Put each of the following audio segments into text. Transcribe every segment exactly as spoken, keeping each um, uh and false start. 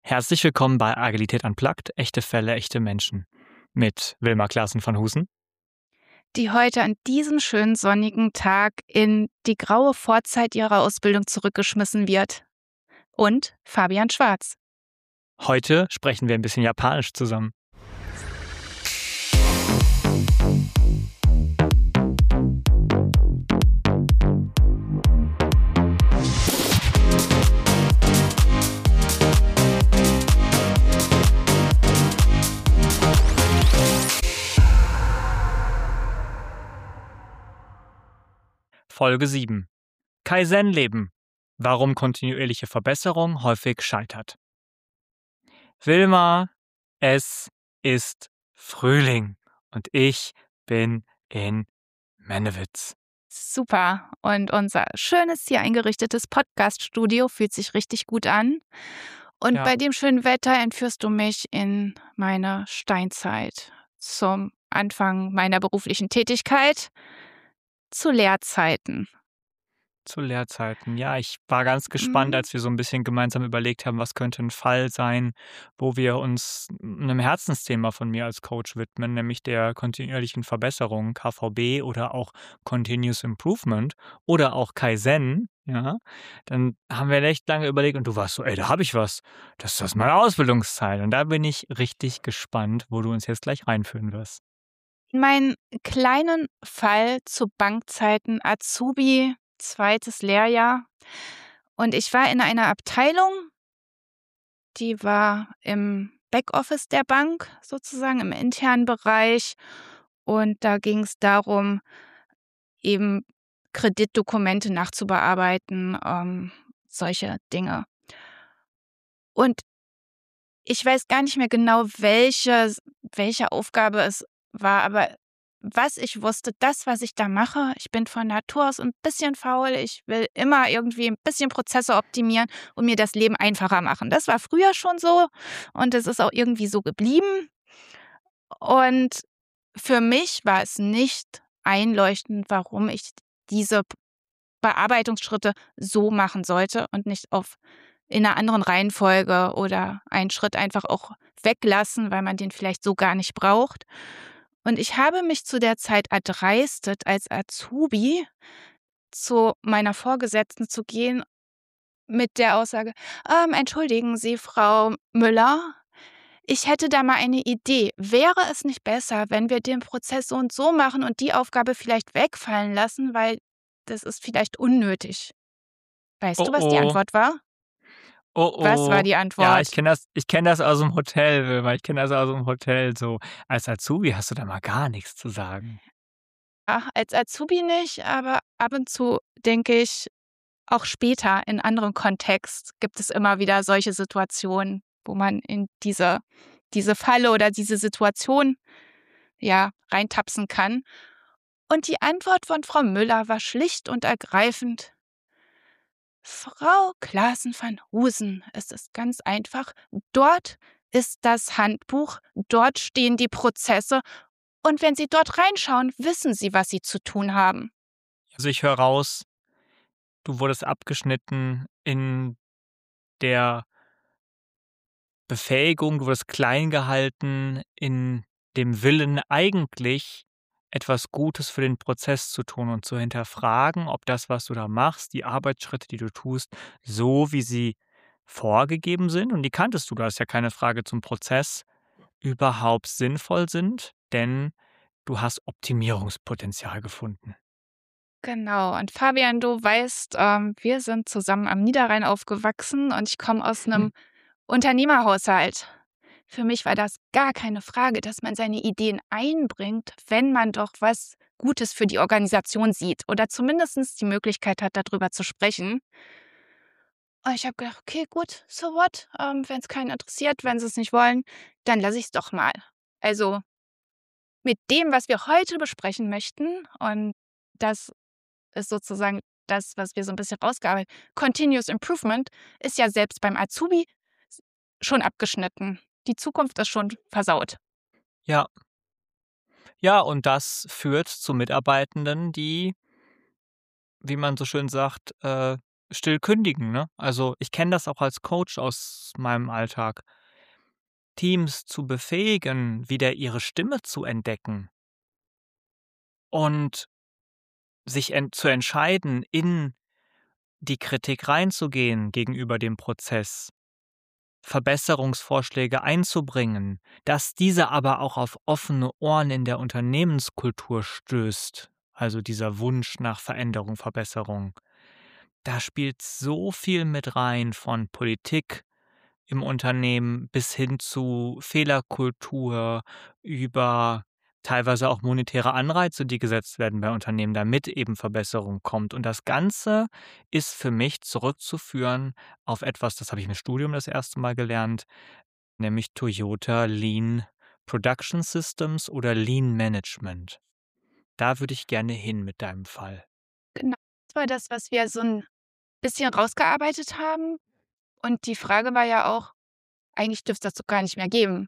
Herzlich willkommen bei Agilität Unplugged, echte Fälle, echte Menschen mit Wilma Klaassen von Husen, die heute an diesem schönen sonnigen Tag in die graue Vorzeit ihrer Ausbildung zurückgeschmissen wird, und Fabian Schwarz. Heute sprechen wir ein bisschen Japanisch zusammen. Folge sieben. Kaizen-Leben. Warum kontinuierliche Verbesserung häufig scheitert. Wilma, es ist Frühling und ich bin in Mennewitz. Super. Und unser schönes, hier eingerichtetes Podcast-Studio fühlt sich richtig gut an. Und Ja. bei dem schönen Wetter entführst du mich in meine Steinzeit zum Anfang meiner beruflichen Tätigkeit, zu Lehrzeiten. Zu Lehrzeiten. Ja, ich war ganz gespannt, Mhm. als wir so ein bisschen gemeinsam überlegt haben, was könnte ein Fall sein, wo wir uns einem Herzensthema von mir als Coach widmen, nämlich der kontinuierlichen Verbesserung, K V B oder auch Continuous Improvement oder auch Kaizen, ja. Dann haben wir echt lange überlegt und du warst so: „Ey, da habe ich was. Das ist aus meiner Ausbildungszeit." Und da bin ich richtig gespannt, wo du uns jetzt gleich reinführen wirst. In meinen kleinen Fall zu Bankzeiten, Azubi, zweites Lehrjahr. Und ich war in einer Abteilung, die war im Backoffice der Bank, sozusagen im internen Bereich. Und da ging es darum, eben Kreditdokumente nachzubearbeiten, ähm, solche Dinge. Und ich weiß gar nicht mehr genau, welche, welche Aufgabe es war, aber was ich wusste, das, was ich da mache, ich bin von Natur aus ein bisschen faul, ich will immer irgendwie ein bisschen Prozesse optimieren und mir das Leben einfacher machen. Das war früher schon so und es ist auch irgendwie so geblieben. Und für mich war es nicht einleuchtend, warum ich diese Bearbeitungsschritte so machen sollte und nicht auf in einer anderen Reihenfolge oder einen Schritt einfach auch weglassen, weil man den vielleicht so gar nicht braucht. Und ich habe mich zu der Zeit erdreistet, als Azubi zu meiner Vorgesetzten zu gehen mit der Aussage: ähm, „Entschuldigen Sie, Frau Müller, ich hätte da mal eine Idee. Wäre es nicht besser, wenn wir den Prozess so und so machen und die Aufgabe vielleicht wegfallen lassen, weil das ist vielleicht unnötig?" Weißt Oh, du, was die oh. Antwort war? Oh, Was war oh. die Ja, ich Antwort? kenne das ich kenne das aus'm Hotel, Wilma. Ich kenne das aus'm Hotel so. Als Azubi hast du da mal gar nichts zu sagen. Ach, als Azubi nicht, aber ab und zu denke ich, auch später in anderem Kontext gibt es immer wieder solche Situationen, wo man in diese diese Falle oder diese Situation, ja, reintapsen kann. Und die Antwort von Frau Müller war schlicht und ergreifend: „Frau Klaassen van Husen, es ist ganz einfach. Dort ist das Handbuch, dort stehen die Prozesse und wenn Sie dort reinschauen, wissen Sie, was Sie zu tun haben." Also, ich höre raus, du wurdest abgeschnitten in der Befähigung, du wurdest klein gehalten in dem Willen, eigentlich etwas Gutes für den Prozess zu tun und zu hinterfragen, ob das, was du da machst, die Arbeitsschritte, die du tust, so wie sie vorgegeben sind, und die kanntest du, da ist ja keine Frage zum Prozess, überhaupt sinnvoll sind, denn du hast Optimierungspotenzial gefunden. Genau. Und Fabian, du weißt, ähm, wir sind zusammen am Niederrhein aufgewachsen und ich komme aus Hm. einem Unternehmerhaushalt. Für mich war das gar keine Frage, dass man seine Ideen einbringt, wenn man doch was Gutes für die Organisation sieht oder zumindest die Möglichkeit hat, darüber zu sprechen. Und ich habe gedacht, okay, gut, so what? Ähm, wenn es keinen interessiert, wenn sie es nicht wollen, dann lasse ich es doch mal. Also mit dem, was wir heute besprechen möchten, und das ist sozusagen das, was wir so ein bisschen rausgearbeitet haben. Continuous Improvement ist ja selbst beim Azubi schon abgeschnitten. Die Zukunft ist schon versaut. Ja. Ja, und das führt zu Mitarbeitenden, die, wie man so schön sagt, äh, still kündigen, ne? Also, ich kenne das auch als Coach aus meinem Alltag. Teams zu befähigen, wieder ihre Stimme zu entdecken und sich en zu entscheiden, in die Kritik reinzugehen gegenüber dem Prozess, Verbesserungsvorschläge einzubringen, dass diese aber auch auf offene Ohren in der Unternehmenskultur stößt, also dieser Wunsch nach Veränderung, Verbesserung. Da spielt so viel mit rein, von Politik im Unternehmen bis hin zu Fehlerkultur, über teilweise auch monetäre Anreize, die gesetzt werden bei Unternehmen, damit eben Verbesserung kommt. Und das Ganze ist für mich zurückzuführen auf etwas, das habe ich im Studium das erste Mal gelernt, nämlich Toyota Lean Production Systems oder Lean Management. Da würde ich gerne hin mit deinem Fall. Genau, das war das, was wir so ein bisschen rausgearbeitet haben. Und die Frage war ja auch, eigentlich dürfte es das doch gar nicht mehr geben.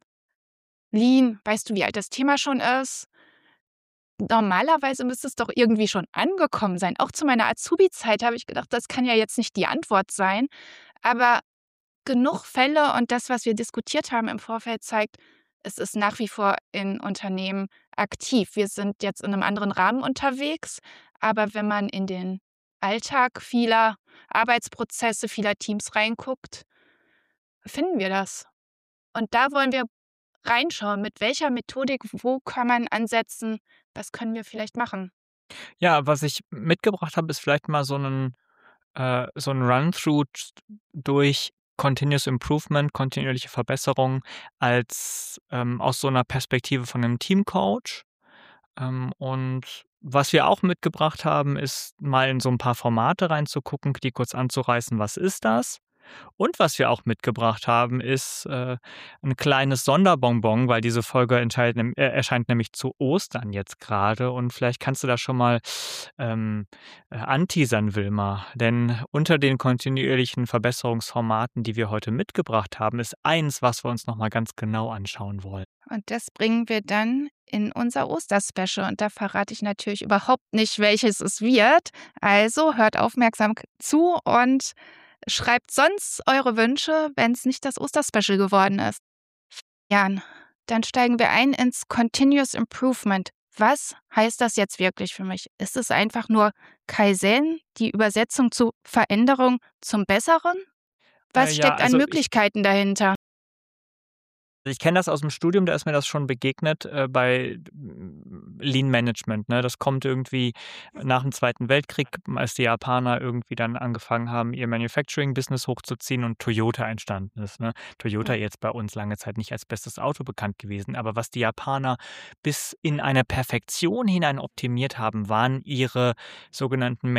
Lean, weißt du, wie alt das Thema schon ist? Normalerweise müsste es doch irgendwie schon angekommen sein. Auch zu meiner Azubi-Zeit habe ich gedacht, das kann ja jetzt nicht die Antwort sein. Aber genug Fälle und das, was wir diskutiert haben im Vorfeld, zeigt, es ist nach wie vor in Unternehmen aktiv. Wir sind jetzt in einem anderen Rahmen unterwegs, aber wenn man in den Alltag vieler Arbeitsprozesse, vieler Teams reinguckt, finden wir das. Und da wollen wir reinschauen, mit welcher Methodik, wo kann man ansetzen, was können wir vielleicht machen. Ja, was ich mitgebracht habe, ist vielleicht mal so 'nen äh, so 'n Run-through durch Continuous Improvement, kontinuierliche Verbesserung als ähm, aus so einer Perspektive von einem Teamcoach. Ähm, und was wir auch mitgebracht haben, ist mal in so ein paar Formate reinzugucken, die kurz anzureißen: Was ist das? Und was wir auch mitgebracht haben, ist, äh, 'n kleines Sonderbonbon, weil diese Folge entscheidet nem äh, erscheint nämlich zu Ostern jetzt gerade, und vielleicht kannst du da schon mal, ähm, äh, anteasern, Wilma. Denn unter den kontinuierlichen Verbesserungsformaten, die wir heute mitgebracht haben, ist eins, was wir uns noch mal ganz genau anschauen wollen. Und das bringen wir dann in unser Osterspecial. Und da verrate ich natürlich überhaupt nicht, welches es wird. Also hört aufmerksam k- zu und schreibt sonst eure Wünsche, wenn es nicht das Osterspecial geworden ist. Jan, dann steigen wir ein ins Continuous Improvement. Was heißt das jetzt wirklich für mich? Ist es einfach nur Kaizen, die Übersetzung zu Veränderung zum Besseren? Äh, Was ja, steckt an also ich Möglichkeiten dahinter? Ich kenne das aus dem Studium, da ist mir das schon begegnet, äh, bei mm, Lean Management, ne? Das kommt irgendwie nach dem Zweiten Weltkrieg, als die Japaner irgendwie dann angefangen haben, ihr Manufacturing-Business hochzuziehen und Toyota entstanden ist, ne? Toyota Hm. jetzt bei uns lange Zeit nicht als bestes Auto bekannt gewesen, aber was die Japaner bis in eine Perfektion hinein optimiert haben, waren ihre sogenannten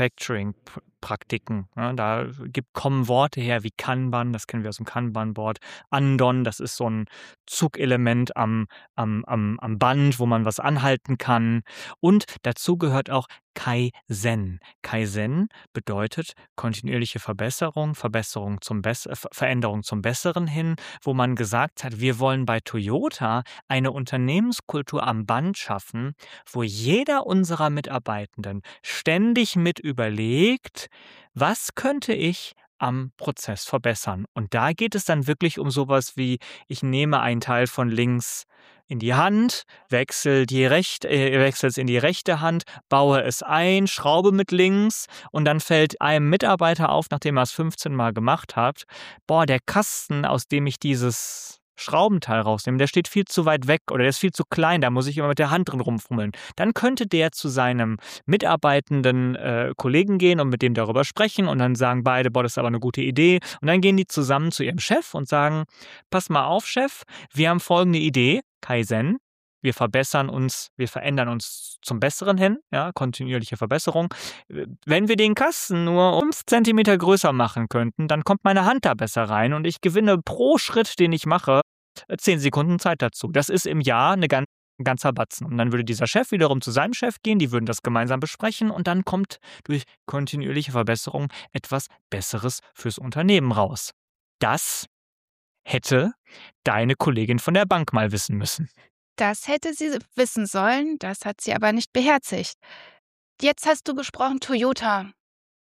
Manufacturing-Praktiken, ne? Da gibt kommen Worte her wie Kanban, das kennen wir aus dem Kanban-Board, Andon, das ist so 'n Zugelement am am am am Band, wo man was anhalten kann. Und dazu gehört auch Kaizen. Kaizen bedeutet kontinuierliche Verbesserung, Verbesserung zum Bess äh, Ver Veränderung zum Besseren hin, wo man gesagt hat: „Wir wollen bei Toyota eine Unternehmenskultur am Band schaffen, wo jeder unserer Mitarbeitenden ständig mit überlegt: Was könnte ich am Prozess verbessern?“ Und da geht es dann wirklich um sowas wie: Ich nehme einen Teil von links in die Hand, wechsle die recht äh, wechsle es in die rechte Hand, baue es ein, schraube mit links, und dann fällt einem Mitarbeiter auf, nachdem er es fünfzehn Mal gemacht hat: „Boah, der Kasten, aus dem ich dieses Schraubenteil rausnehme, der steht viel zu weit weg oder der ist viel zu klein, da muss ich immer mit der Hand drin rumfummeln.“ Dann könnte der zu seinem mitarbeitenden äh, Kollegen gehen und mit dem darüber sprechen, und dann sagen beide: „Boah, das ist aber eine gute Idee.“ Und dann gehen die zusammen zu ihrem Chef und sagen: „Pass mal auf, Chef, wir haben folgende Idee, Kaizen. Wir verbessern uns, wir verändern uns zum Besseren hin, ja, kontinuierliche Verbesserung. Äh, Wenn wir den Kasten nur um fünf Zentimeter größer machen könnten, dann kommt meine Hand da besser rein und ich gewinne pro Schritt, den ich mache, äh, zehn Sekunden Zeit dazu. Das ist im Jahr eine gan 'n ganzer Batzen.“ Und dann würde dieser Chef wiederum zu seinem Chef gehen, die würden das gemeinsam besprechen, und dann kommt durch kontinuierliche Verbesserung etwas Besseres fürs Unternehmen raus. Das hätte deine Kollegin von der Bank mal wissen müssen. Das hätte sie wissen sollen, das hat sie aber nicht beherzigt. Jetzt hast du gesprochen Toyota.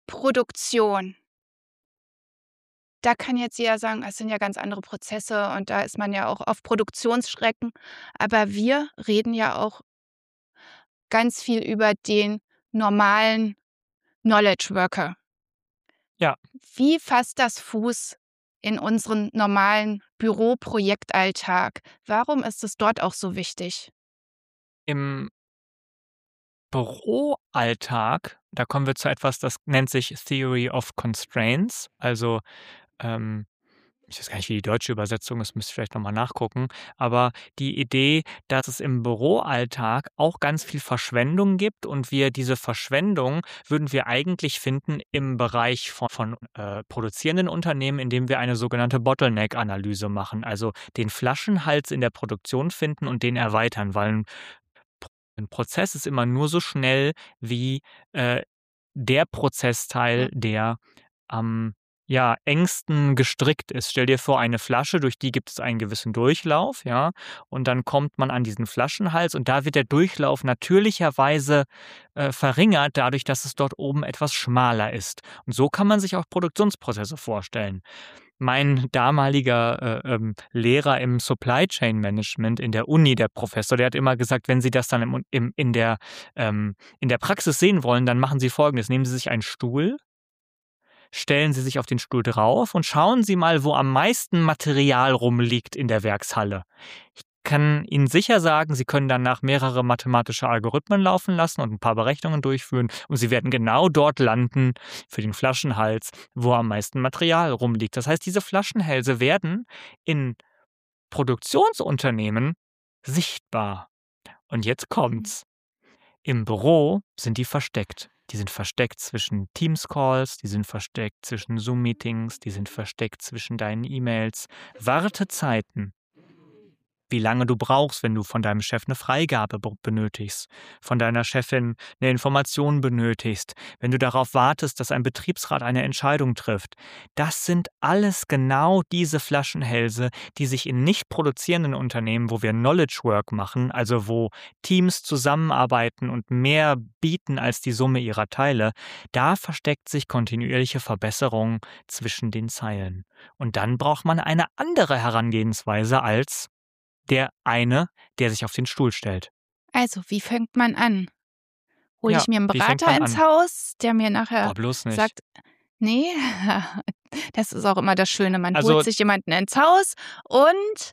Produktion. Da kann jetzt jeder sagen, es sind ja ganz andere Prozesse und da ist man ja auch auf Produktionsstrecken. Aber wir reden ja auch ganz viel über den normalen Knowledge Worker. Ja. Wie fasst das Fuß in unseren normalen Büroprojektalltag? Warum ist es dort auch so wichtig? Im Büroalltag, da kommen wir zu etwas, das nennt sich Theory of Constraints. Also, ähm, ich weiß gar nicht, wie die deutsche Übersetzung ist, müsste ich vielleicht noch mal nachgucken. Aber die Idee, dass es im Büroalltag auch ganz viel Verschwendung gibt und wir diese Verschwendung würden wir eigentlich finden im Bereich von von, äh, produzierenden Unternehmen, indem wir eine sogenannte Bottleneck-Analyse machen, also den Flaschenhals in der Produktion finden und den erweitern, weil 'n Ein Prozess ist immer nur so schnell wie, äh, der Prozessteil, Mhm. der am, ja, engsten gestrickt ist. Stell dir vor, eine Flasche, durch die gibt es einen gewissen Durchlauf, ja, und dann kommt man an diesen Flaschenhals und da wird der Durchlauf natürlicherweise, äh, verringert, dadurch, dass es dort oben etwas schmaler ist. Und so kann man sich auch Produktionsprozesse vorstellen. Mein damaliger, äh, ähm, Lehrer im Supply Chain Management in der Uni, der Professor, der hat immer gesagt, wenn Sie das dann im im in der ähm, in der Praxis sehen wollen, dann machen Sie Folgendes: Nehmen Sie sich einen Stuhl, stellen Sie sich auf den Stuhl drauf und schauen Sie mal, wo am meisten Material rumliegt in der Werkshalle. Ich kann Ihnen sicher sagen, Sie können danach mehrere mathematische Algorithmen laufen lassen und ein paar Berechnungen durchführen und Sie werden genau dort landen für den Flaschenhals, wo am meisten Material rumliegt. Das heißt, diese Flaschenhälse werden in Produktionsunternehmen sichtbar. Und jetzt Mhm. kommt's. Im Büro sind die versteckt. Die sind versteckt zwischen Teams-Calls, die sind versteckt zwischen Zoom-Meetings, die sind versteckt zwischen deinen E-Mails. Wartezeiten. Wie lange du brauchst, wenn du von deinem Chef eine Freigabe b benötigst, von deiner Chefin eine Information benötigst, wenn du darauf wartest, dass ein Betriebsrat eine Entscheidung trifft. Das sind alles genau diese Flaschenhälse, die sich in nicht produzierenden Unternehmen, wo wir Knowledge Work machen, also wo Teams zusammenarbeiten und mehr bieten als die Summe ihrer Teile, da versteckt sich kontinuierliche Verbesserung zwischen den Zeilen. Und dann braucht man eine andere Herangehensweise als der eine, der sich auf den Stuhl stellt. Also, wie fängt man an? Hole Ja, ich mir einen wie fängt Berater man ins an? Haus, der mir nachher Oh, bloß nicht. sagt, nee, das ist auch immer das Schöne. Man holt Also, sich jemanden ins Haus und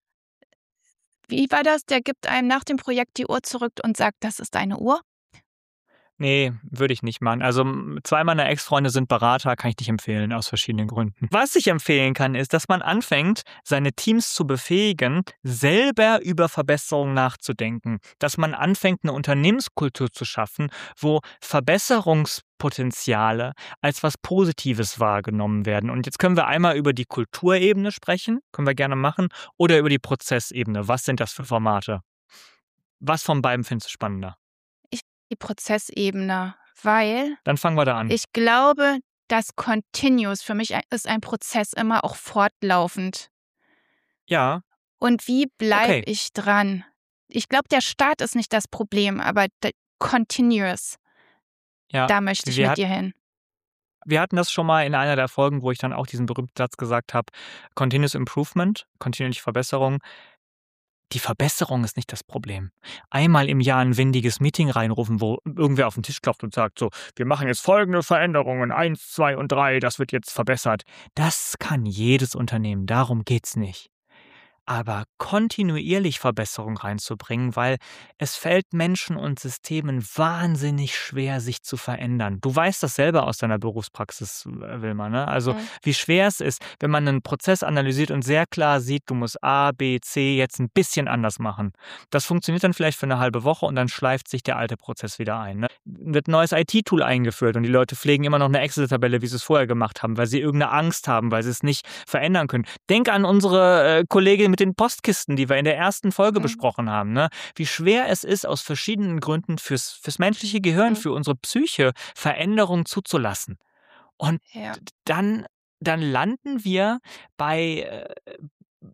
wie war das? Der gibt einem nach dem Projekt die Uhr zurück und sagt: „Das ist deine Uhr?“ nee, würde ich nicht machen. Also, hm, zwei meiner Ex-Freunde sind Berater, kann ich nicht empfehlen, aus verschiedenen Gründen. Was ich empfehlen kann, ist, dass man anfängt, seine Teams zu befähigen, selber über Verbesserungen nachzudenken. Dass man anfängt, eine Unternehmenskultur zu schaffen, wo Verbesserungspotenziale als was Positives wahrgenommen werden. Und jetzt können wir einmal über die Kulturebene sprechen, können wir gerne machen, oder über die Prozessebene. Was sind das für Formate? Was von beiden findest du spannender? Ich die Prozessebene, weil Dann fangen wir da an. ich glaube, das Continuous für mich ei ist ein Prozess immer auch fortlaufend. Ja, Und wie bleibe okay. ich dran? Ich glaube, der Start ist nicht das Problem, aber d Continuous, Ja, da möchte ich wir mit hat dir hin. wir hatten das schon mal in einer der Folgen, wo ich dann auch diesen berühmten Satz gesagt habe: „Continuous Improvement", kontinuierliche Verbesserung. Die Verbesserung ist nicht das Problem. Einmal im Jahr ein windiges Meeting reinrufen, wo irgendwer auf den Tisch klopft und sagt so: „Wir machen jetzt folgende Veränderungen, eins, zwei und drei, das wird jetzt verbessert." Das kann jedes Unternehmen, darum geht's nicht. Aber kontinuierlich Verbesserung reinzubringen, weil es fällt Menschen und Systemen wahnsinnig schwer, sich zu verändern. Du weißt das selber aus deiner Berufspraxis, äh, Wilma, ne? Also, Mhm. wie schwer es ist, wenn man einen Prozess analysiert und sehr klar sieht, du musst A, B, C jetzt ein bisschen anders machen. Das funktioniert dann vielleicht für eine halbe Woche und dann schleift sich der alte Prozess wieder ein, ne? Wird 'n neues I T-Tool eingeführt und die Leute pflegen immer noch eine Excel-Tabelle, wie sie es vorher gemacht haben, weil sie irgendeine Angst haben, weil sie es nicht verändern können. Denk an unsere, äh, Kollegin mit den Postkisten, die wir in der ersten Folge Mhm. besprochen haben, ne? Wie schwer es ist, aus verschiedenen Gründen fürs fürs menschliche Gehirn, Mhm. für unsere Psyche Veränderung zuzulassen. Und Ja. d dann dann landen wir bei, äh,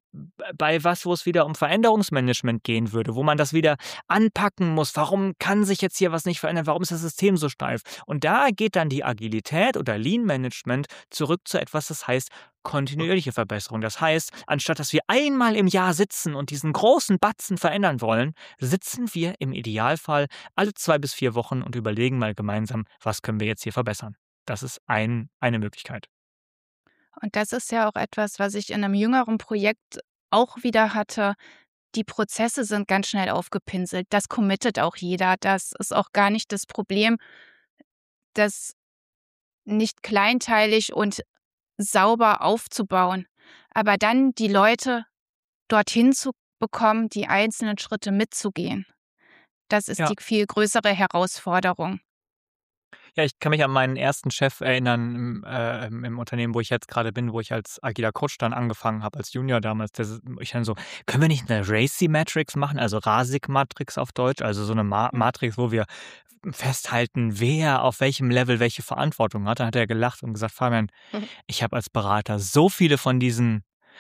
bei was, wo es wieder um Veränderungsmanagement gehen würde, wo man das wieder anpacken muss. Warum kann sich jetzt hier was nicht verändern? Warum ist das System so steif? Und da geht dann die Agilität oder Lean Management zurück zu etwas, das heißt kontinuierliche Verbesserung. Das heißt, anstatt dass wir einmal im Jahr sitzen und diesen großen Batzen verändern wollen, sitzen wir im Idealfall alle zwei bis vier Wochen und überlegen mal gemeinsam, was können wir jetzt hier verbessern. Das ist ein, eine Möglichkeit. Und das ist ja auch etwas, was ich in einem jüngeren Projekt auch wieder hatte. Die Prozesse sind ganz schnell aufgepinselt. Das committet auch jeder. Das ist auch gar nicht das Problem, das nicht kleinteilig und sauber aufzubauen. Aber dann die Leute dorthin zu bekommen, die einzelnen Schritte mitzugehen. Das ist Ja. die viel größere Herausforderung. Ja, ich kann mich an meinen ersten Chef erinnern im, äh, im Unternehmen, wo ich jetzt gerade bin, wo ich als agiler Coach dann angefangen habe, als Junior damals. Der, ich dann so, können wir nicht eine RACI-Matrix machen, also RASIC-Matrix auf Deutsch, also so eine Ma- Matrix, wo wir festhalten, wer auf welchem Level welche Verantwortung hat. Dann hat er gelacht und gesagt, Fabian, ich habe als Berater so viele von diesen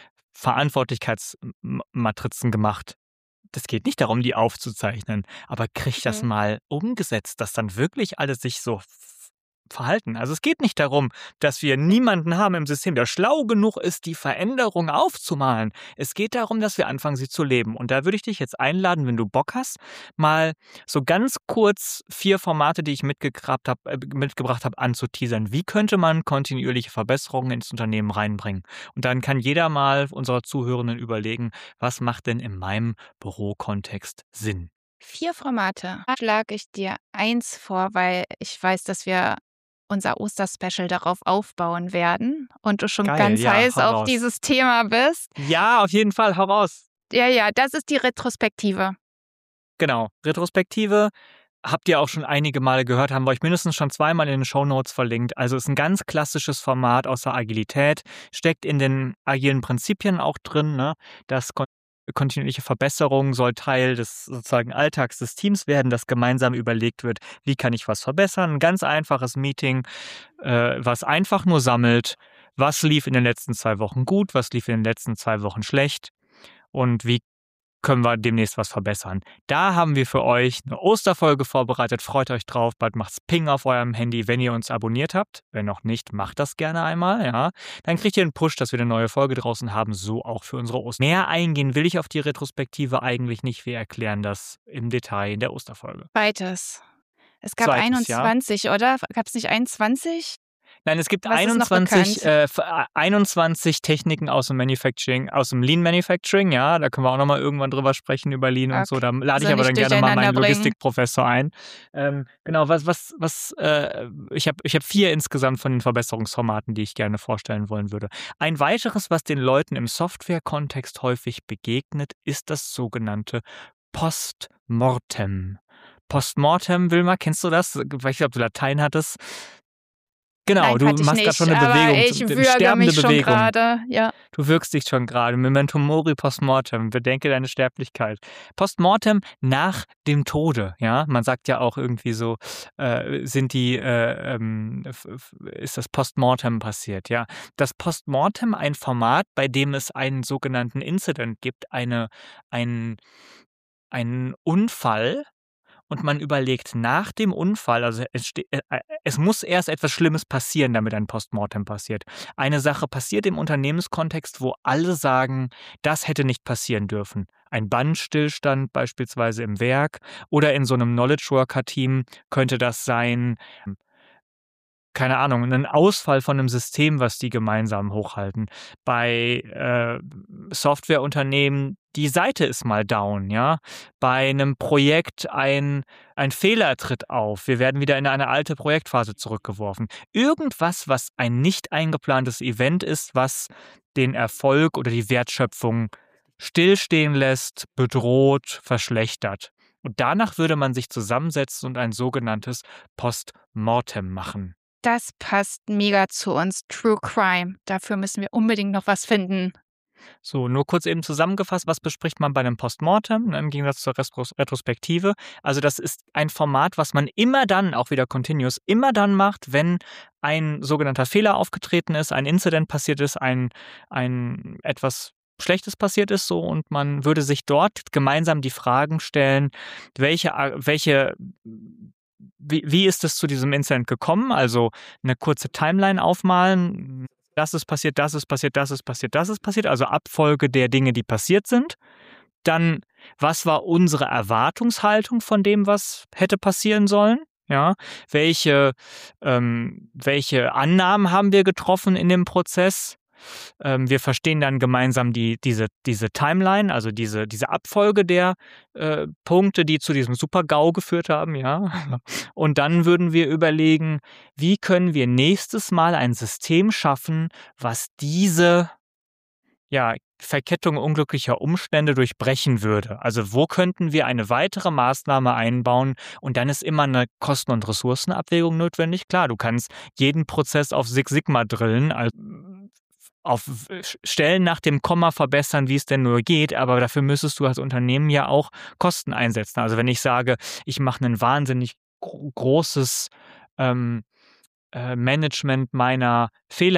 Verantwortlichkeitsmatrizen gemacht. Das geht nicht darum, die aufzuzeichnen, aber krieg das Mhm. mal umgesetzt, dass dann wirklich alle sich so f- verhalten. Also es geht nicht darum, dass wir niemanden haben im System, der schlau genug ist, die Veränderung aufzumalen. Es geht darum, dass wir anfangen, sie zu leben. Und da würde ich dich jetzt einladen, wenn du Bock hast, mal so ganz kurz vier Formate, die ich mitgebracht habe, äh, mitgebracht habe, anzuteasern. Wie könnte man kontinuierliche Verbesserungen ins Unternehmen reinbringen? Und dann kann jeder mal unserer Zuhörenden überlegen, was macht denn in meinem Bürokontext Sinn? Vier Formate. Da schlage ich dir eins vor, weil ich weiß, dass wir unser Osterspecial darauf aufbauen werden und du schon Geil, ganz ja, heiß hau auf raus. dieses Thema bist. Ja, auf jeden Fall, hau raus. Ja, ja, das ist die Retrospektive. Genau, Retrospektive habt ihr auch schon einige Male gehört, haben wir euch mindestens schon zweimal in den Shownotes verlinkt. Also ist ein ganz klassisches Format aus der Agilität, steckt in den agilen Prinzipien auch drin. Ne? Das kon- kontinuierliche Verbesserung soll Teil des sozusagen Alltags des Teams werden, dass gemeinsam überlegt wird, wie kann ich was verbessern. Ein ganz einfaches Meeting, äh, was einfach nur sammelt, was lief in den letzten zwei Wochen gut, was lief in den letzten zwei Wochen schlecht und wie können wir demnächst was verbessern. Da haben wir für euch eine Osterfolge vorbereitet. Freut euch drauf. Bald macht's Ping auf eurem Handy, wenn ihr uns abonniert habt. Wenn noch nicht, macht das gerne einmal. Ja, dann kriegt ihr einen Push, dass wir eine neue Folge draußen haben. So auch für unsere Oster. Mehr eingehen will ich auf die Retrospektive eigentlich nicht. Wir erklären das im Detail in der Osterfolge. Zweites. Es gab Zweites, ja. einundzwanzig, oder? Gab es nicht einundzwanzig? Nein, es gibt Was ist noch einundzwanzig, bekannt? äh, f- äh, einundzwanzig Techniken aus dem Manufacturing, aus dem Lean Manufacturing, ja, da können wir auch nochmal irgendwann drüber sprechen über Lean und so. Da lade Also ich aber dann nicht gerne mal meinen durcheinander bringen. Logistikprofessor ein. Ähm, genau, was, was, was, äh, ich habe ich hab vier insgesamt von den Verbesserungsformaten, die ich gerne vorstellen wollen würde. Ein weiteres, was den Leuten im Software-Kontext häufig begegnet, ist das sogenannte Postmortem. Postmortem, Wilma, kennst du das? Ich weiß nicht, ob du Latein hattest. Genau, Nein, du hatte ich machst gerade nicht, schon eine aber Bewegung, ich eine würge sterbende mich schon Bewegung. gerade. Ja. Du wirkst dich schon gerade. Memento mori postmortem. Bedenke deine Sterblichkeit. Postmortem nach dem Tode. Ja, man sagt ja auch irgendwie so, äh, sind die, äh, ähm, f- f- ist das Postmortem passiert? Ja, das Postmortem ein Format, bei dem es einen sogenannten Incident gibt, eine, ein, einen Unfall. Und man überlegt nach dem Unfall, also es, ste- äh, äh, es muss erst etwas Schlimmes passieren, damit ein Postmortem passiert. Eine Sache passiert im Unternehmenskontext, wo alle sagen, das hätte nicht passieren dürfen. Ein Bandstillstand beispielsweise im Werk oder in so einem Knowledge Worker Team könnte das sein, keine Ahnung, ein Ausfall von einem System, was die gemeinsam hochhalten. Bei äh, Softwareunternehmen, die Seite ist mal down, ja. Bei einem Projekt ein, ein Fehler tritt auf. Wir werden wieder in eine alte Projektphase zurückgeworfen. Irgendwas, was ein nicht eingeplantes Event ist, was den Erfolg oder die Wertschöpfung stillstehen lässt, bedroht, verschlechtert. Und danach würde man sich zusammensetzen und ein sogenanntes Postmortem machen. Das passt mega zu uns. True Crime. Dafür müssen wir unbedingt noch was finden. So, nur kurz eben zusammengefasst, was bespricht man bei einem Postmortem im Gegensatz zur Retros- Retrospektive? Also das ist ein Format, was man immer dann, auch wieder continuous, immer dann macht, wenn ein sogenannter Fehler aufgetreten ist, ein Incident passiert ist, ein, ein etwas Schlechtes passiert ist so und man würde sich dort gemeinsam die Fragen stellen, welche welche wie wie ist es zu diesem Incident gekommen? Also, 'ne kurze Timeline aufmalen. Das ist passiert, das ist passiert, das ist passiert, das ist passiert, also Abfolge der Dinge, die passiert sind. Dann, was war unsere Erwartungshaltung von dem, was hätte passieren sollen? Ja, welche ähm, welche Annahmen haben wir getroffen in dem Prozess? Ähm, wir verstehen dann gemeinsam die diese diese Timeline, also diese diese Abfolge der, äh, Punkte, die zu diesem Super-GAU geführt haben, ja. Und dann würden wir überlegen, wie können wir nächstes Mal ein System schaffen, was diese, ja, Verkettung unglücklicher Umstände durchbrechen würde. Also, wo könnten wir eine weitere Maßnahme einbauen? Und dann ist immer eine Kosten und Ressourcenabwägung notwendig. Klar, du kannst jeden Prozess auf Six Sigma drillen, al auf Stellen nach dem Komma verbessern, wie es denn nur geht, aber dafür müsstest du als Unternehmen ja auch Kosten einsetzen. Also, wenn ich sage, ich mache ein wahnsinnig gro großes, ähm äh, Management meiner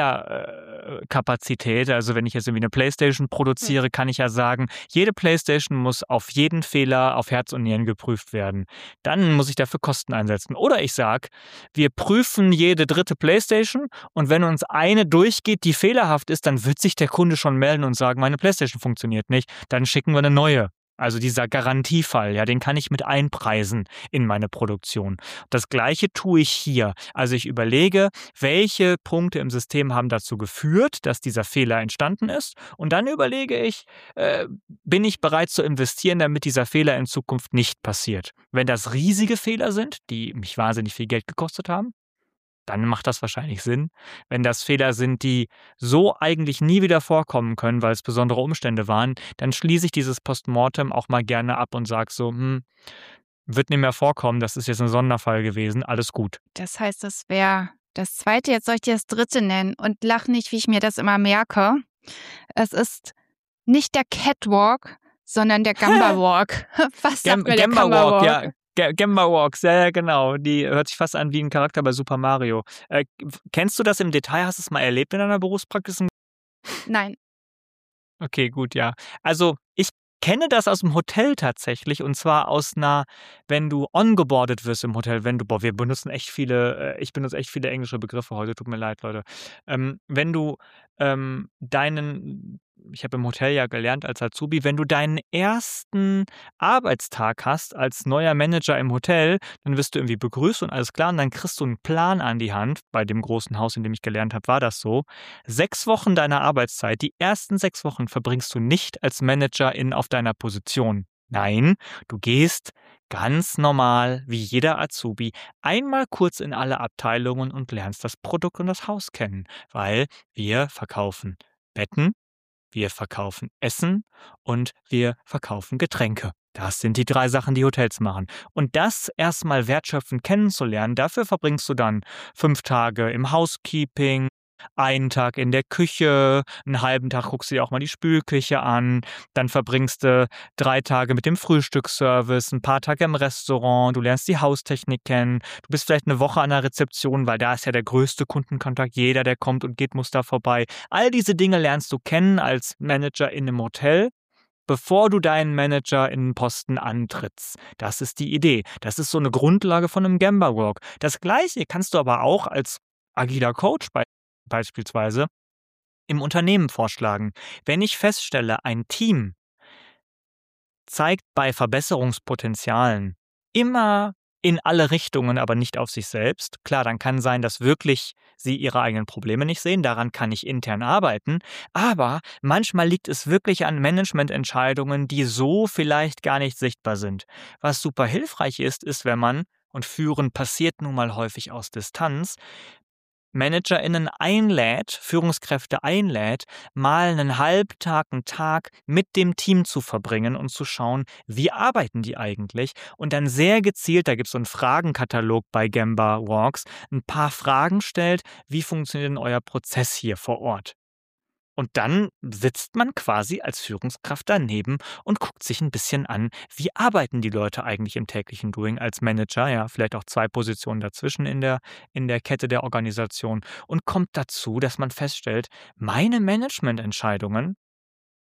Fehlerkapazität. Also, wenn ich jetzt irgendwie 'ne Playstation produziere, kann ich ja sagen, jede Playstation muss auf jeden Fehler auf Herz und Nieren geprüft werden. Dann muss ich dafür Kosten einsetzen. Oder ich sage, wir prüfen jede dritte Playstation und wenn uns eine durchgeht, die fehlerhaft ist, dann wird sich der Kunde schon melden und sagen: „Meine Playstation funktioniert nicht.“ Dann schicken wir 'ne neue. Also, dieser Garantiefall, ja, den kann ich mit einpreisen in meine Produktion. Das Gleiche tue ich hier. Also, ich überlege, welche Punkte im System haben dazu geführt, dass dieser Fehler entstanden ist und dann überlege ich, äh, bin ich bereit zu investieren, damit dieser Fehler in Zukunft nicht passiert? Wenn das riesige Fehler sind, die mich wahnsinnig viel Geld gekostet haben, dann macht das wahrscheinlich Sinn. Wenn das Fehler sind, die so eigentlich nie wieder vorkommen können, weil es besondere Umstände waren, dann schließe ich dieses Postmortem auch mal gerne ab und sage so: „Hm, wird nicht mehr vorkommen, das ist jetzt ein Sonderfall gewesen, alles gut.“ Das heißt, das wäre das Zweite. Jetzt soll ich dir das Dritte nennen und lach nicht, wie ich mir das immer merke. Es ist nicht der Catwalk, sondern der Gamba Walk. Was Gam sagt mir der Gamba Gamba Walk, Walk? ja. Ga Gamba Walks, ja, ja, genau. Die hört sich fast an wie 'n Charakter bei Super Mario. Äh, f kennst du das im Detail? Hast du's mal erlebt in deiner Berufspraxis? Nein. Okay, gut, ja. Also, ich kenne das aus'm Hotel tatsächlich und zwar aus 'ner wenn du ongeboardet wirst im Hotel, wenn du boah, wir benutzen echt viele äh, ich benutze echt viele englische Begriffe heute, tut mir leid, Leute. Ähm, wenn du, ähm, deinen ich habe im Hotel ja gelernt als Azubi, wenn du deinen ersten Arbeitstag hast als neuer Manager im Hotel, dann wirst du irgendwie begrüßt und alles klar und dann kriegst du 'n Plan an die Hand. Bei dem großen Haus, in dem ich gelernt habe, war das so. Sechs Wochen deiner Arbeitszeit, die ersten sechs Wochen verbringst du nicht als Managerin auf deiner Position. Nein, du gehst ganz normal wie jeder Azubi einmal kurz in alle Abteilungen und lernst das Produkt und das Haus kennen, weil wir verkaufen Betten, wir verkaufen Essen und wir verkaufen Getränke. Das sind die drei Sachen, die Hotels machen. Und das erst mal wertschöpfend kennenzulernen, dafür verbringst du dann fünf Tage im Housekeeping, einen Tag in der Küche, 'n halben Tag guckst du dir auch mal die Spülküche an, dann verbringst du drei Tage mit dem Frühstücksservice, 'n paar Tage im Restaurant, du lernst die Haustechnik kennen, du bist vielleicht 'ne Woche an der Rezeption, weil da ist ja der größte Kundenkontakt. Jeder, der kommt und geht, muss da vorbei. All diese Dinge lernst du kennen als Manager in 'nem Hotel, bevor du deinen Managerinnenposten antrittst. Das ist die Idee. Das ist so 'ne Grundlage von 'nem Gamba Walk. Das Gleiche kannst du aber auch als agiler Coach bei beispielsweise im Unternehmen vorschlagen. Wenn ich feststelle, ein Team zeigt bei Verbesserungspotenzialen immer in alle Richtungen, aber nicht auf sich selbst. Klar, dann kann sein, dass wirklich sie ihre eigenen Probleme nicht sehen, daran kann ich intern arbeiten, aber manchmal liegt es wirklich an Managemententscheidungen, die so vielleicht gar nicht sichtbar sind. Was super hilfreich ist, ist, wenn man und Führen passiert nun mal häufig aus Distanz, ManagerInnen einlädt, Führungskräfte einlädt, mal 'nen Halbtag, 'n Tag mit dem Team zu verbringen und zu schauen, wie arbeiten die eigentlich? Und dann sehr gezielt, da gibt's so 'n Fragenkatalog bei Gamba Walks, 'n paar Fragen stellt: „Wie funktioniert denn euer Prozess hier vor Ort?“ Und dann sitzt man quasi als Führungskraft daneben und guckt sich 'n bisschen an, wie arbeiten die Leute eigentlich im täglichen Doing als Manager, ja, vielleicht auch zwei Positionen dazwischen in der in der Kette der Organisation und kommt dazu, dass man feststellt, meine Managemententscheidungen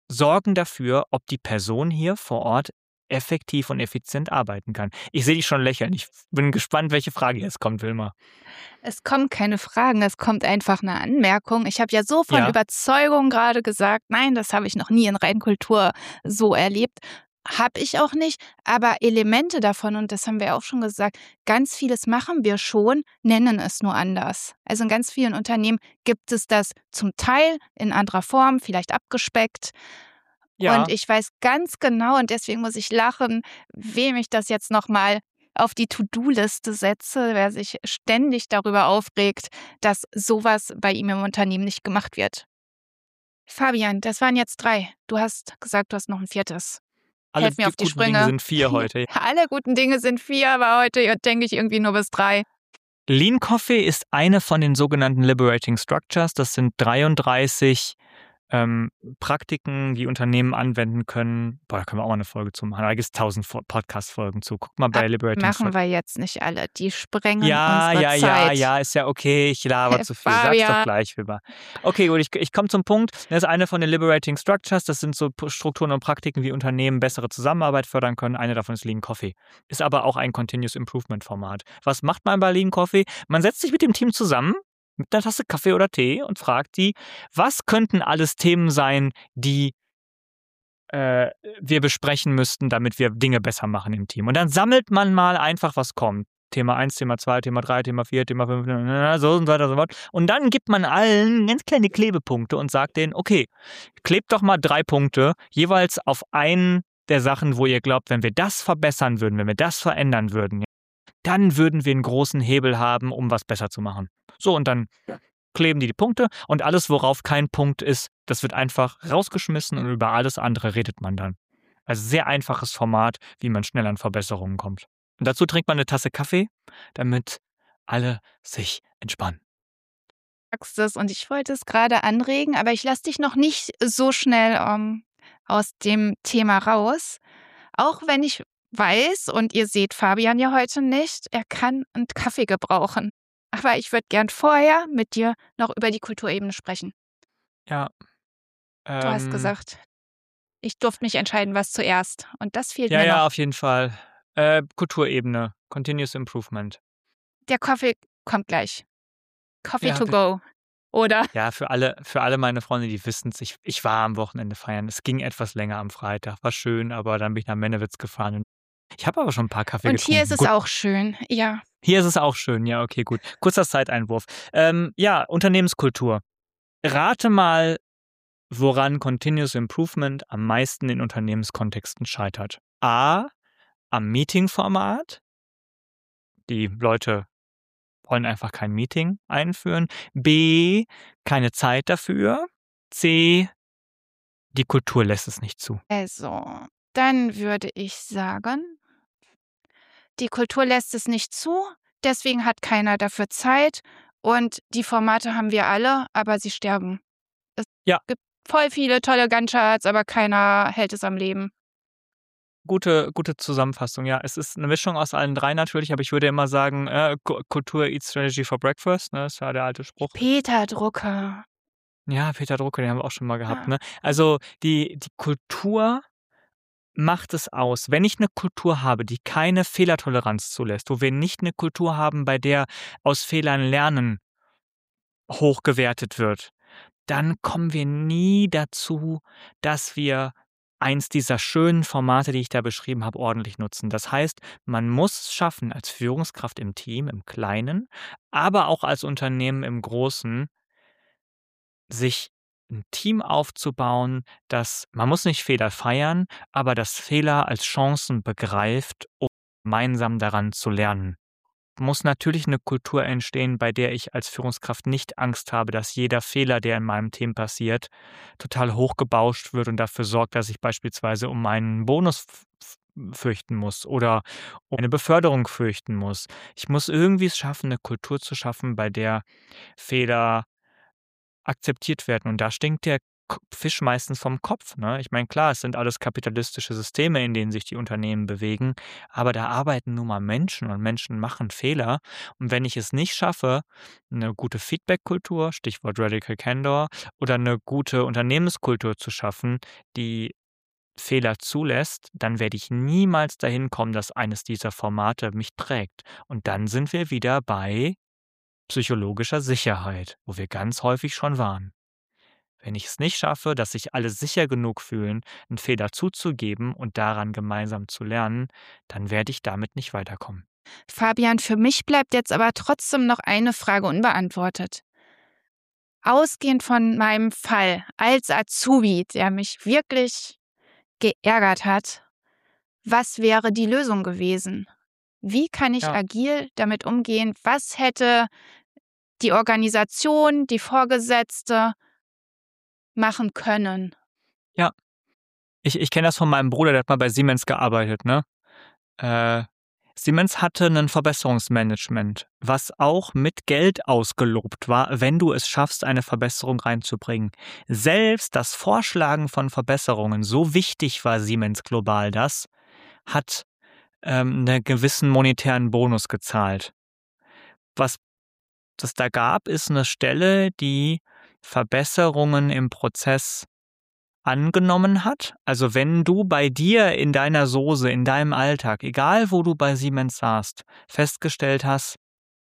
sorgen dafür, ob die Person hier vor Ort effektiv und effizient arbeiten kann. Ich sehe dich schon lächeln. Ich bin gespannt, welche Frage jetzt kommt, Wilma. Es kommen keine Fragen, es kommt einfach eine Anmerkung. Ich habe ja so von Ja. Überzeugung gerade gesagt, nein, das habe ich noch nie in Reinkultur so erlebt. Habe ich auch nicht, aber Elemente davon, und das haben wir auch schon gesagt, ganz vieles machen wir schon, nennen es nur anders. Also in ganz vielen Unternehmen gibt es das zum Teil in anderer Form, vielleicht abgespeckt. Ja. Und ich weiß ganz genau, und deswegen muss ich lachen, wem ich das jetzt nochmal auf die To-Do-Liste setze, wer sich ständig darüber aufregt, dass sowas bei ihm im Unternehmen nicht gemacht wird. Fabian, das waren jetzt drei. Du hast gesagt, du hast noch ein viertes. Alle Helf mir auf die guten Dinge Sprünge. sind vier heute. Alle guten Dinge sind vier, aber heute denke ich irgendwie nur bis drei. Lean Coffee ist eine von den sogenannten Liberating Structures. Das sind dreiunddreißig ähm, Praktiken, die Unternehmen anwenden können. Boah, da können wir auch mal eine Folge zu machen. Da gibt es tausend Podcast-Folgen zu. Guck mal bei Ab Liberating machen Structures. wir jetzt nicht alle. Die sprengen Ja, unsere ja, ja, Zeit. ja, ist ja okay. Ich laber Herr zu viel. Sag's doch Fabian. gleich, Wilma. Okay, gut, ich, ich komme zum Punkt. Das ist eine von den Liberating Structures. Das sind so Strukturen und Praktiken, wie Unternehmen bessere Zusammenarbeit fördern können. Eine davon ist Lean Coffee. Ist aber auch ein Continuous Improvement Format. Was macht man bei Lean Coffee? Man setzt sich mit dem Team zusammen, mit einer Tasse Kaffee oder Tee und fragt die, was könnten alles Themen sein, die äh, wir besprechen müssten, damit wir Dinge besser machen im Team. Und dann sammelt man mal einfach, was kommt. Thema eins, Thema zwei, Thema drei, Thema vier, Thema fünf, so und so weiter, so fort. Und dann gibt man allen ganz kleine Klebepunkte und sagt denen, okay, klebt doch mal drei Punkte, jeweils auf einen der Sachen, wo ihr glaubt, wenn wir das verbessern würden, wenn wir das verändern würden, dann würden wir einen großen Hebel haben, um was besser zu machen. So, und dann kleben die die Punkte und alles, worauf kein Punkt ist, das wird einfach rausgeschmissen und über alles andere redet man dann. Also sehr einfaches Format, wie man schnell an Verbesserungen kommt. Und dazu trinkt man eine Tasse Kaffee, damit alle sich entspannen. Du sagst es, und ich wollte es gerade anregen, aber ich lasse dich noch nicht so schnell um, aus dem Thema raus. Auch wenn ich weiß, und ihr seht Fabian ja heute nicht, er kann einen Kaffee gebrauchen. Aber ich würde gern vorher mit dir noch über die Kulturebene sprechen. Ja. Ähm, du hast gesagt, ich durfte mich entscheiden, was zuerst. Und das fehlt ja, mir ja, noch. Ja, auf jeden Fall. Äh, Kulturebene, Continuous Improvement. Der Kaffee kommt gleich. Coffee Ja, to go. Oder? Ja, für alle, für alle meine Freunde, die wissen es, ich, ich war am Wochenende feiern. Es ging etwas länger am Freitag. War schön, aber dann bin ich nach Mennewitz gefahren. Ich habe aber schon ein paar Kaffee Und getrunken. hier ist es gut. auch schön, ja. Hier ist es auch schön, ja, okay, gut. Kurzer Zeiteinwurf. Ähm, ja, Unternehmenskultur. Rate mal, woran Continuous Improvement am meisten in Unternehmenskontexten scheitert. A, am Meetingformat. Die Leute wollen einfach kein Meeting einführen. B, keine Zeit dafür. C, die Kultur lässt es nicht zu. Also, dann würde ich sagen, die Kultur lässt es nicht zu, deswegen hat keiner dafür Zeit und die Formate haben wir alle, aber sie sterben. Es Ja. gibt voll viele tolle Gantt-Charts, aber keiner hält es am Leben. Gute, gute Zusammenfassung, ja. Es ist eine Mischung aus allen drei natürlich, aber ich würde immer sagen, äh, Kultur eats strategy for breakfast, ne? Das war der alte Spruch. Peter Drucker. Ja, Peter Drucker, den haben wir auch schon mal gehabt, Ah. ne? Also die, die Kultur macht es aus. Wenn ich eine Kultur habe, die keine Fehlertoleranz zulässt, wo wir nicht eine Kultur haben, bei der aus Fehlern lernen hochgewertet wird, dann kommen wir nie dazu, dass wir eins dieser schönen Formate, die ich da beschrieben habe, ordentlich nutzen. Das heißt, man muss es schaffen, als Führungskraft im Team, im Kleinen, aber auch als Unternehmen im Großen, sich ein Team aufzubauen, das, man muss nicht Fehler feiern, aber das Fehler als Chancen begreift, um gemeinsam daran zu lernen. Muss natürlich eine Kultur entstehen, bei der ich als Führungskraft nicht Angst habe, dass jeder Fehler, der in meinem Team passiert, total hochgebauscht wird und dafür sorgt, dass ich beispielsweise um meinen Bonus fürchten muss oder um eine Beförderung fürchten muss. Ich muss irgendwie es schaffen, eine Kultur zu schaffen, bei der Fehler akzeptiert werden. Und da stinkt der K Fisch meistens vom Kopf, ne? Ich meine, klar, es sind alles kapitalistische Systeme, in denen sich die Unternehmen bewegen, aber da arbeiten nun mal Menschen und Menschen machen Fehler. Und wenn ich es nicht schaffe, eine gute Feedback-Kultur, Stichwort Radical Candor, oder eine gute Unternehmenskultur zu schaffen, die Fehler zulässt, dann werde ich niemals dahin kommen, dass eines dieser Formate mich trägt. Und dann sind wir wieder bei psychologischer Sicherheit, wo wir ganz häufig schon waren. Wenn ich es nicht schaffe, dass sich alle sicher genug fühlen, einen Fehler zuzugeben und daran gemeinsam zu lernen, dann werde ich damit nicht weiterkommen. Fabian, für mich bleibt jetzt aber trotzdem noch eine Frage unbeantwortet. Ausgehend von meinem Fall als Azubi, der mich wirklich geärgert hat, was wäre die Lösung gewesen? Wie kann ich Ja. agil damit umgehen? Was hätte die Organisation, die Vorgesetzte machen können? Ja. Ich ich kenne das von meinem Bruder, der hat mal bei Siemens gearbeitet, ne? Äh, Siemens hatte 'nen Verbesserungsmanagement, was auch mit Geld ausgelobt war, wenn du es schaffst, eine Verbesserung reinzubringen. Selbst das Vorschlagen von Verbesserungen, so wichtig war Siemens global das, hat, ähm, 'ne gewissen monetären Bonus gezahlt. Was es da gab, ist 'ne Stelle, die Verbesserungen im Prozess angenommen hat. Also, wenn du bei dir in deiner Soße, in deinem Alltag, egal wo du bei Siemens saßt, festgestellt hast: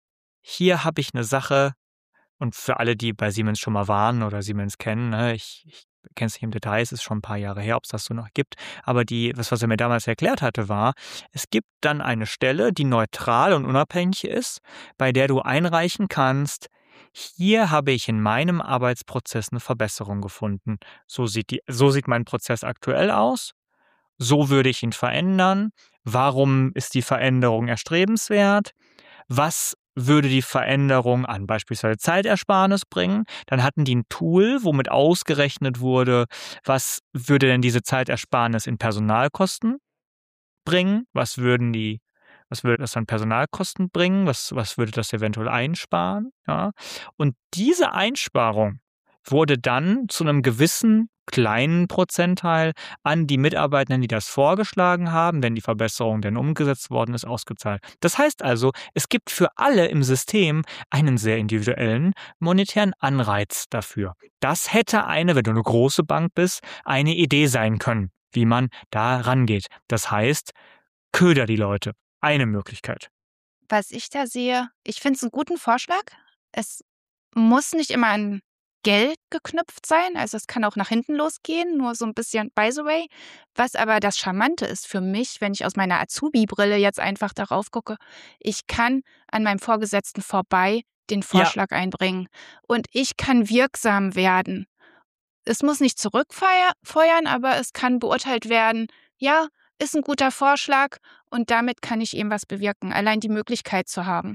„Hier habe ich 'ne Sache“, und für alle, die bei Siemens schon mal waren oder Siemens kennen, ne, ich ich kenne es nicht im Detail, es ist schon 'n paar Jahre her, ob's das so noch gibt, aber die das, was er mir damals erklärt hatte, war, es gibt dann eine Stelle, die neutral und unabhängig ist, bei der du einreichen kannst: „Hier habe ich in meinem Arbeitsprozess 'ne Verbesserung gefunden. So sieht die so sieht mein Prozess aktuell aus. So würde ich ihn verändern. Warum ist die Veränderung erstrebenswert? Was würde die Veränderung an beispielsweise Zeitersparnis bringen?“ Dann hatten die 'n Tool, womit ausgerechnet wurde, was würde denn diese Zeitersparnis in Personalkosten bringen? Was würden die was würde das an Personalkosten bringen? Was was würde das eventuell einsparen, ja? Und diese Einsparung wurde dann zu 'nem gewissen kleinen Prozentteil an die Mitarbeitenden, die das vorgeschlagen haben, wenn die Verbesserung denn umgesetzt worden ist, ausgezahlt. Das heißt also, es gibt für alle im System einen sehr individuellen monetären Anreiz dafür. Das hätte eine, wenn du 'ne große Bank bist, eine Idee sein können, wie man da rangeht. Das heißt, köder die Leute. Eine Möglichkeit. Was ich da sehe, ich finde es 'n guten Vorschlag. Es muss nicht immer an Geld geknüpft sein, also es kann auch nach hinten losgehen, nur so 'n bisschen by the way. Was aber das Charmante ist für mich, wenn ich aus meiner Azubi-Brille jetzt einfach darauf gucke, ich kann an meinem Vorgesetzten vorbei den Ja. Vorschlag einbringen und ich kann wirksam werden. Es muss nicht zurückfeier feuern, aber es kann beurteilt werden: „Ja, ist 'n guter Vorschlag und damit kann ich eben was bewirken“, allein die Möglichkeit zu haben.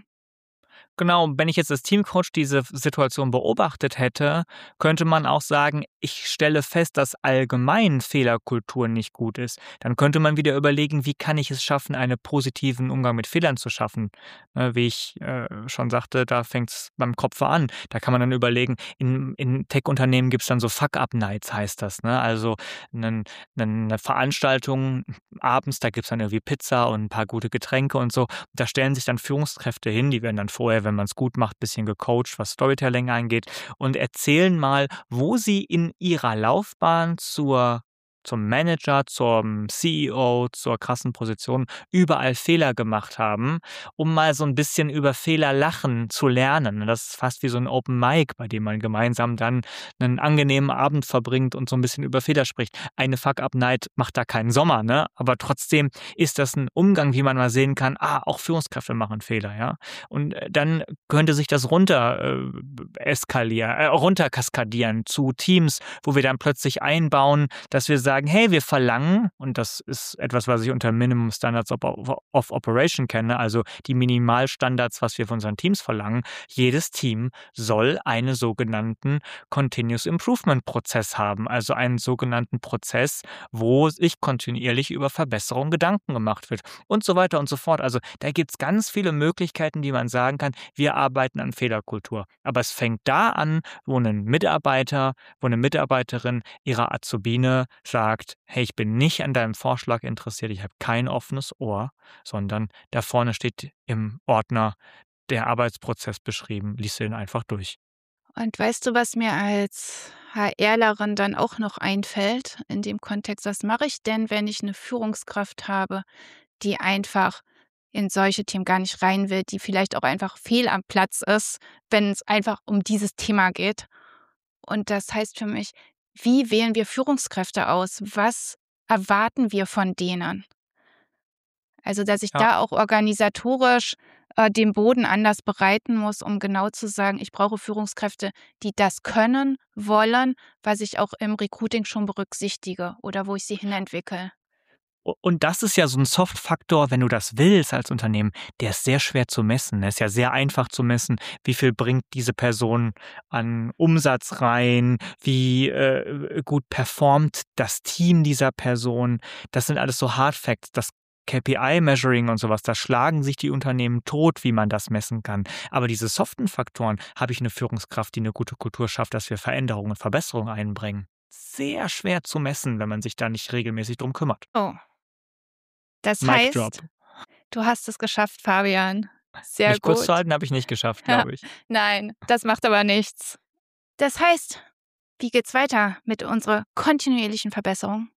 Genau, wenn ich jetzt als Teamcoach diese Situation beobachtet hätte, könnte man auch sagen: „Ich stelle fest, dass allgemein Fehlerkultur nicht gut ist.“ Dann könnte man wieder überlegen: „Wie kann ich es schaffen, einen positiven Umgang mit Fehlern zu schaffen?“ Ne, wie ich, äh, schon sagte, da fängt's beim Kopf an. Da kann man dann überlegen, in in Tech-Unternehmen gibt's dann so Fuck-up-Nights, heißt das, ne? Also 'nen 'nen 'ne Veranstaltung abends, da gibt's dann irgendwie Pizza und 'n paar gute Getränke und so. Da stellen sich dann Führungskräfte hin, die werden dann vorher, wenn man's gut macht, bisschen gecoacht, was Storytelling angeht, und erzählen mal, wo sie in ihrer Laufbahn zur zum Manager, zum C E O, zur krassen Position überall Fehler gemacht haben, um mal so 'n bisschen über Fehler lachen zu lernen. Das ist fast wie so 'n Open Mic, bei dem man gemeinsam dann 'nen angenehmen Abend verbringt und so 'n bisschen über Fehler spricht. Eine Fuck-up-Night macht da keinen Sommer, ne? Aber trotzdem ist das 'n Umgang, wie man mal sehen kann, ah, auch Führungskräfte machen Fehler, ja? Und dann könnte sich das runter äh, eskalier äh, runter kaskadieren zu Teams, wo wir dann plötzlich einbauen, dass wir sagen: sagen, hey, wir verlangen, und das ist etwas, was ich unter Minimum Standards of Operation kenne, also die Minimalstandards, was wir von unseren Teams verlangen, jedes Team soll einen sogenannten Continuous Improvement Prozess haben, also einen sogenannten Prozess, wo sich kontinuierlich über Verbesserung Gedanken gemacht wird und so weiter und so fort. Also da gibt es ganz viele Möglichkeiten, die man sagen kann, wir arbeiten an Fehlerkultur. Aber es fängt da an, wo ein Mitarbeiter, wo eine Mitarbeiterin ihrer Azubine sagt, hey, ich bin nicht an deinem Vorschlag interessiert, ich habe kein offenes Ohr, sondern da vorne steht im Ordner der Arbeitsprozess beschrieben, liest du den einfach durch. Und weißt du, was mir als HRlerin dann auch noch einfällt in dem Kontext? Was mache ich denn, wenn ich eine Führungskraft habe, die einfach in solche Themen gar nicht rein will, die vielleicht auch einfach fehl am Platz ist, wenn es einfach um dieses Thema geht? Und das heißt für mich, wie wählen wir Führungskräfte aus? Was erwarten wir von denen? Also, dass ich Ja. da auch organisatorisch äh, den Boden anders bereiten muss, um genau zu sagen, ich brauche Führungskräfte, die das können, wollen, was ich auch im Recruiting schon berücksichtige oder wo ich sie hinentwickle. Und das ist ja so ein Soft-Faktor, wenn du das willst als Unternehmen, der ist sehr schwer zu messen. Der ist ja sehr einfach zu messen, wie viel bringt diese Person an Umsatz rein, wie äh, gut performt das Team dieser Person. Das sind alles so Hard Facts. Das K P I-Measuring und sowas, da schlagen sich die Unternehmen tot, wie man das messen kann. Aber diese soften Faktoren, habe ich eine Führungskraft, die eine gute Kultur schafft, dass wir Veränderungen und Verbesserungen einbringen. Sehr schwer zu messen, wenn man sich da nicht regelmäßig drum kümmert. Oh, das Mic drop. heißt, du hast es geschafft, Fabian. Sehr Mich kurz gut. zu halten, habe ich nicht geschafft, glaube ich. Nein, das macht aber nichts. Das heißt, wie geht's weiter mit unserer kontinuierlichen Verbesserung?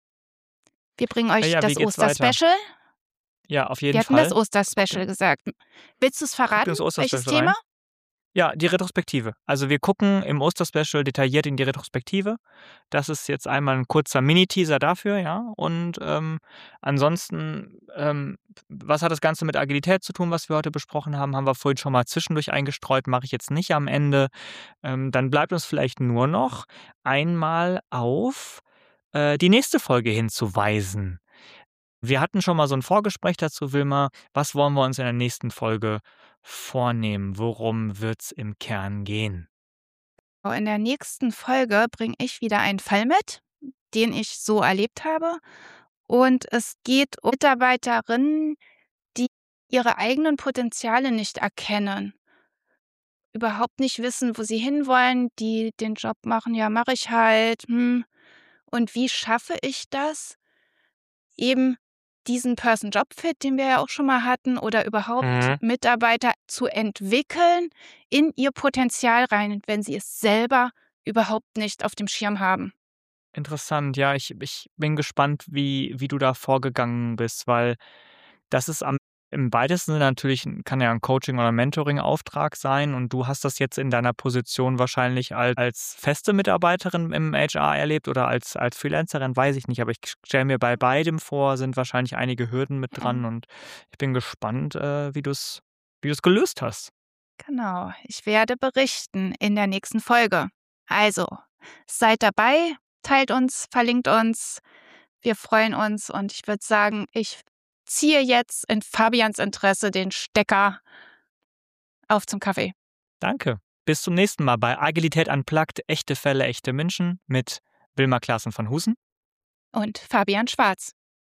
Wir bringen euch Ja, ja, wie das geht's weiter? Osterspecial. Ja, auf jeden Wir hatten Fall. das Osterspecial gesagt. Willst du es verraten? das Welches Osterspecial Thema? rein. Ja, die Retrospektive. Also wir gucken im Osterspecial detailliert in die Retrospektive. Das ist jetzt einmal ein kurzer Mini-Teaser dafür, ja. Und ähm, ansonsten, ähm, was hat das Ganze mit Agilität zu tun, was wir heute besprochen haben, haben wir vorhin schon mal zwischendurch eingestreut, mache ich jetzt nicht am Ende. Ähm, dann bleibt uns vielleicht nur noch einmal auf äh, die nächste Folge hinzuweisen. Wir hatten schon mal so ein Vorgespräch dazu, Wilma. Was wollen wir uns in der nächsten Folge vornehmen? Worum wird's im Kern gehen? In der nächsten Folge bringe ich wieder einen Fall mit, den ich so erlebt habe. Und es geht um Mitarbeiterinnen, die ihre eigenen Potenziale nicht erkennen, überhaupt nicht wissen, wo sie hinwollen, die den Job machen, ja, mache ich halt. Hm. Und wie schaffe ich das, eben diesen Person-Job-Fit, den wir ja auch schon mal hatten, oder überhaupt Mhm. Mitarbeiter zu entwickeln in ihr Potenzial rein, wenn sie es selber überhaupt nicht auf dem Schirm haben. Interessant, ja, ich ich bin gespannt, wie wie du da vorgegangen bist, weil das ist am im weitesten Sinne natürlich 'n kann ja ein Coaching oder Mentoring-Auftrag sein und du hast das jetzt in deiner Position wahrscheinlich al als feste Mitarbeiterin im H R erlebt oder als als Freelancerin, weiß ich nicht, aber ich stelle mir bei beidem vor, sind wahrscheinlich einige Hürden mit dran Mhm. und ich bin gespannt, äh, wie du's wie du's gelöst hast. Genau, ich werde berichten in der nächsten Folge. Also, seid dabei, teilt uns, verlinkt uns. Wir freuen uns und ich würde sagen, ich ziehe jetzt in Fabians Interesse den Stecker auf zum Kaffee. Danke. Bis zum nächsten Mal bei Agilität Unplugged, echte Fälle, echte Menschen mit Wilma Klaassen von Husen Und Fabian Schwarz.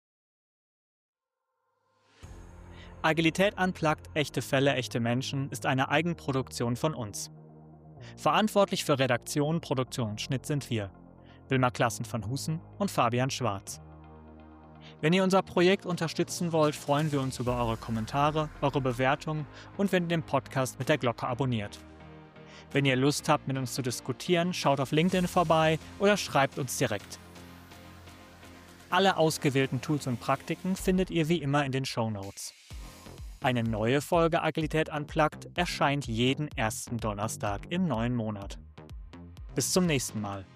Agilität Unplugged, echte Fälle, echte Menschen ist eine Eigenproduktion von uns. Verantwortlich für Redaktion, Produktion und Schnitt sind wir, Wilma Klaassen von Husen und Fabian Schwarz. Wenn ihr unser Projekt unterstützen wollt, freuen wir uns über eure Kommentare, eure Bewertungen und wenn ihr den Podcast mit der Glocke abonniert. Wenn ihr Lust habt, mit uns zu diskutieren, schaut auf LinkedIn vorbei oder schreibt uns direkt. Alle ausgewählten Tools und Praktiken findet ihr wie immer in den Shownotes. Eine neue Folge Agilität Unplugged erscheint jeden ersten Donnerstag im neuen Monat. Bis zum nächsten Mal.